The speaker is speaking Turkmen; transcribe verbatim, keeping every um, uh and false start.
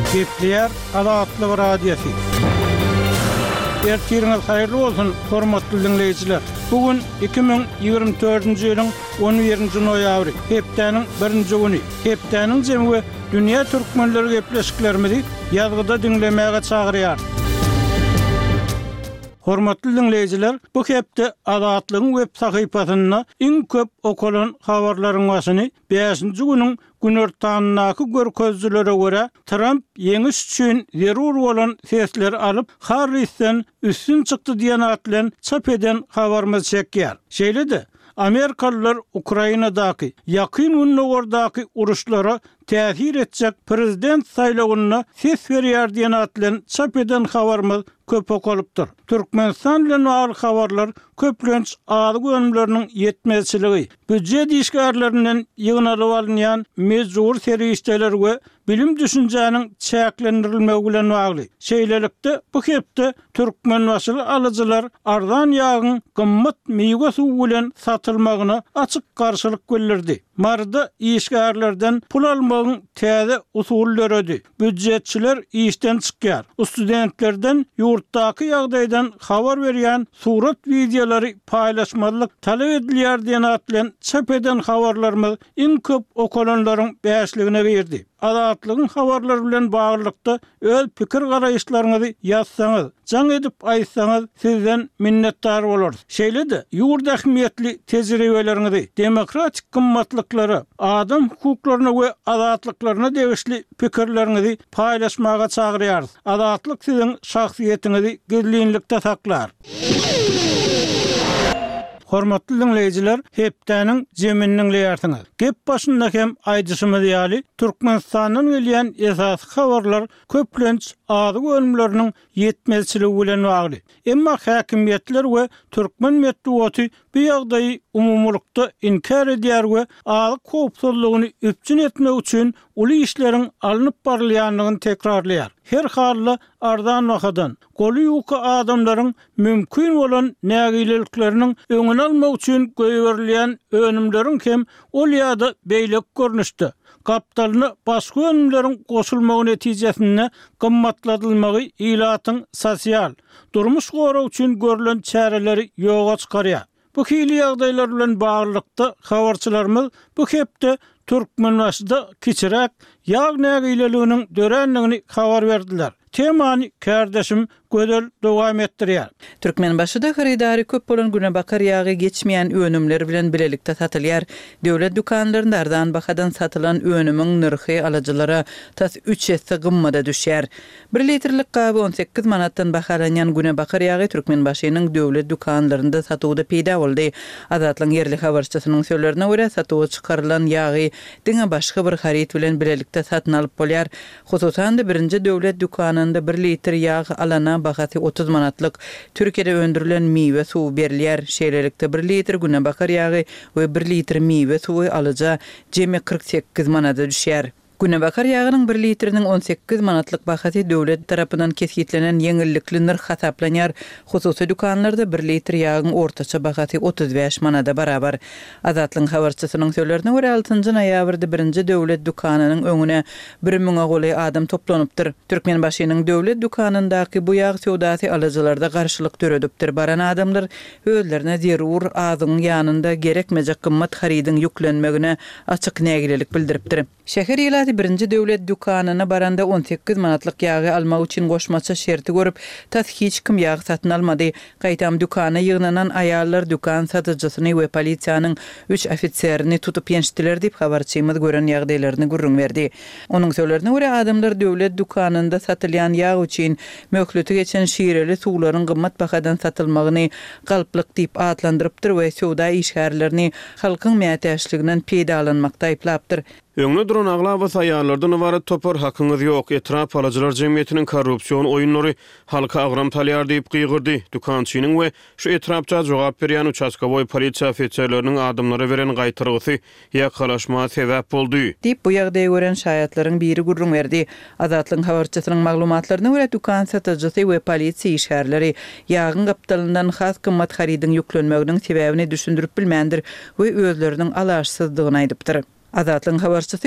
Gepler Adatlı Radyosu. Ertiriniz hayırlı olsun, hormatly dinleyijiler. Bugün iki bin ýygrimi dördünji ýylyň on birinji noýabry, hepdeniň birinji güni. Hepdeniň jemgy dünýä türkmenleri gepleşiklerimizi ýazgyda dinlemäge çagyrýar. Hormatly dinleyijiler, bu hepde Adatlyň web sahypasyna iň köp okulan habarlaryň başyny beşinji güniň günortanynaky görkezlere görä Trump ýeňiş üçin zerur bolan sesler alyp Harris'ten üstün çykdy diýen atlan çap eden habarymyz çekýär. Şeýle-de Amerikalılar Ukrainadaky ýakyn günlerdäki uruşlara täsir etjek prezident saýlawyna ses berýär diýen atlan çap eden habarymyz köp okulypdyr. Türkmenistan bilen bagly habarlar köplenç aly gönümleriniň ýetmezçiligi, büdjet işgärlerinden ýygnalyp alynýan mezur serişdeler we bilim düşünjäniň çäklendirilmegi bilen bagly. Şeýlelikde bu hepde türkmen wasyly alyjylar ardan ýagyň gymmat meýwe suwy bilen satylmagyna açyk garşylyk bildirdi. Marda işgärlerden pul almagyň täze usullary ödi. Büdjetçiler işden çykýar. Studentlerden ýurtdaky ýagdaýdan habar berýän surat videolary paýlaşmalyk talap edilýär diýen atlan çap eden habarlarymyz iň köp okulanlaryň beşligine girdi. Adatlygyň habarlary bilen baglykda öz pikir garaýşlaryňyzy ýazsaňyz, jaň edip aýtsaňyz sizden minnetdar bolarys. Şeýle-de ýurda ähmiýetli tejribeleriňizi, demokratik gymmatlyklara, adam hukuklaryna we adatlyklaryna degişli pikirleriňizi paýlaşmaga çagyrýarys. Adatlyk siziň şahsiýetiňizi gizlinlikde saklar. Hormatly dinleyijiler, hepdeniň jeminiň leýärsiňiz. Gep başynda hem aýdyşymyz ýaly Türkmenistanyň gelýän esas habarlar köplenç azy gönümleriniň ýetmezçiligi bilen bagly. Emma häkimiýetler we türkmen medeniýeti bu ýagdaýy umumlukda inkar edýär we azy kopsuzlygyny üpçün etmek üçin uly işleriň alınıp barylýanlygyny tekrarlaýar. Her halda ardan wagtdan goly ýuky adamlaryň mümkin bolan nägilelikleriniň öňüni almak üçin göýberilýän önümleriň hem ol ýa-da beýlek görnüşde kapitalyny başga önümleriň goşulmagy netijesinde gymmatladylmagy ilatyň sosial durmuş goraw üçin görülen çäreleri ýoga çykarýar. Bu hili ýagdaýlar bilen baglykda habarçylarymyz bu hepde türkmen wasyda kiçirek ýag nägileliginiň dörenligini habar berdiler. Temany kardeşim gödel dowam etdirýär. Türkmen başyda haridary köp bolan Günebakar ýagy geçmeýän önümler bilen bilelikde satylýar. Döwlet dukanlaryndan bahadan satylan önümüň nirhi alyjylara tas üç esse gymmada düşýär. bir litrlik gaby on sekiz manatdan bahalanýan Günebakar ýagy Türkmen başynyň döwlet dukanlarynda satywda peýda boldy. Adatlyň yerli habarçysynyň sözlerine görä satywga çykarylan ýagy diňe başga bir harit bilen bilelikde satyn alyp bolýar. Hususan da birinji döwlet dukanynda bir litr ýag alana bahaty otuz manatlyk Türkiýede öndürilen meýwe suwy berilýär. Şeýlelikde bir litr Günebakar ýagy we bir litr meýwe suwy alyja jemi kırk sekiz manata düşýär. Günebakar ýagynyň bir litriniň on sekiz manatlyk bahaty döwlet tarapyndan kesgitlenen ýeňillikli narh hasaplanýar. Hususy dukanlarda bir litr ýagyň ortaça bahaty otuz beş manata barabar. Adatlyň habarçysynyň sözlerine görä altynjy noýabrda birinji döwlet dukanynyň öňüne bir miňe goly adam toplanypdyr. Türkmen başynyň döwlet dukanyndaky bu ýag sowdasy alyjylarda garşylyk töredipdir. Baran adamlar özlerine zerur azyň ýanynda gerekmejek gymmat haridiň ýüklenmegine açyk nägilelik bildiripdir. Şäher ýylaty birinji döwlet dukanyna baranda on sekiz manatlyk ýagy almak üçin goşmaça şerti görüp, tas hiç kim ýag satyn almady. Gaýtam dukana ýygnanan aýallar dukan satyjysyny we polisiýanyň üç ofitserini tutup ýenişdiler diýip habarçymyz gören ýagdaýlaryny gurrun berdi. Onuň sözlerine görä adamlar döwlet dukanynda satylýan ýag üçin möhletü geçen şireli suwlaryň gymmat bahadan satylmagyny galplyk diýip atlandyrypdyr we sowda işgärlerini halkyň mätäçliginden peýdalanmakda aýplapdyr. Öňüne duran agla we saýarlardan ibaret topar hakyňyz ýok. Etrap alyjylar jemgyýetiniň korrupsiýon oýunlary halka agram talýar diýip gygyrdy. Dukançynyň we şu etrapda jogap berýän участковой polisiýa ofitserleriniň adamlara beren gaýtyrgysy ýakalaşma sebäp boldy. Diýip bu ýagdaýy gören şaýatlaryň biri gurrun berdi. Adatlyň habarçysynyň maglumatlaryna görä dukan satyjysy we polisiýa işgärleri ýagyň gapdalyndan has gymmat haridiň ýüklenmeginiň sebäbini düşündirip bilmändir we özleriniň alaşsyzdygyny aýdypdyr. Adatlyň habarçysy